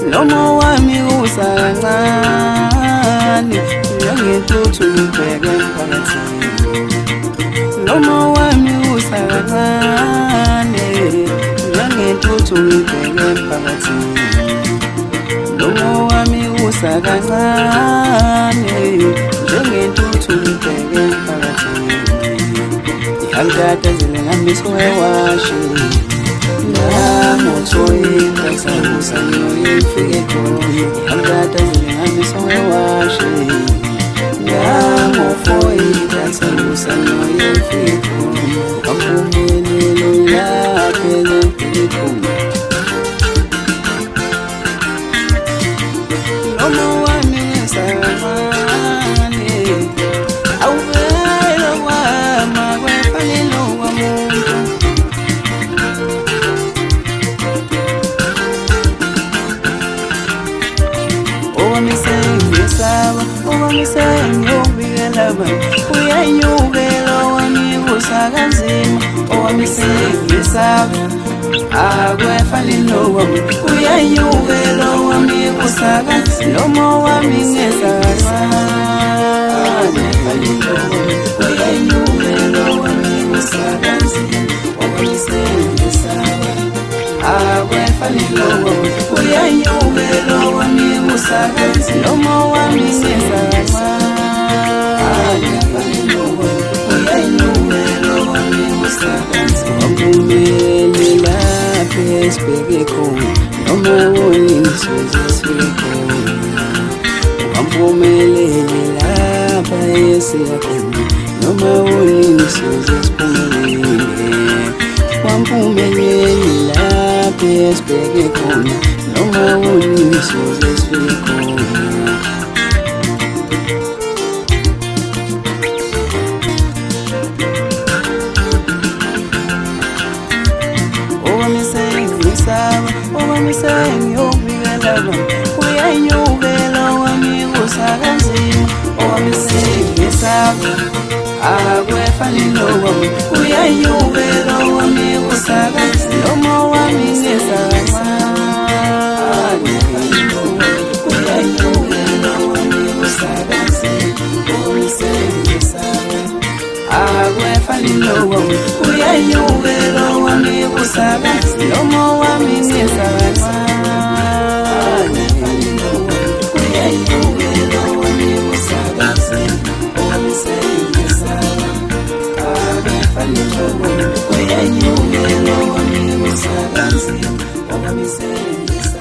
noma wami usancane ngiyangentuthu ngibheke emphakathini noma wami usancane ngiyangentuthu ngibheke emphakathini noma wami usakancane njengentuthu ngibheke emphakathini ihangada zilengambiso ewashi Motoinda sabusanyo ifike khona ihangada zilengambiso ewashi mofoinda sabusanyo ifike khona amphumelelo yaphela ikhona noma wami ngesakane awuvela wama kwefanelo wamuntu Owamisengiyobikelaba uyanyukela owamikusakanzima owamisengisaba akwefanelo wami uyanyukela owamikusakanzima noma wami ngesakancane uyanyukela owamikusakanzima owamisengisaba akwefanelo wami uyanyukela owamikusakanzima noma wami ngesakancane Wamphumelele lapho esibheke khona noma wonisuze sifike khona wamphumelele lapho esiya khona noma wonisuze siphumelele wamphumelele lapho esibheke khona noma wonisuze sifike khona Owamisengiyobikelaba uyanyukela owamikusakanzima owamisengisaba akwefanelo wami uyanyukela owamikusakanzima noma wami ngesakancane uyanyukela owamikusakanzima owamisengisaba akwefanelo wami uyanyukela owamikusakanzima noma wami ngesakancane uyanyukela owamikusakanzima owamisengisaba akwefanelo wami uyanyukela owamikusakanzima owamisengisaba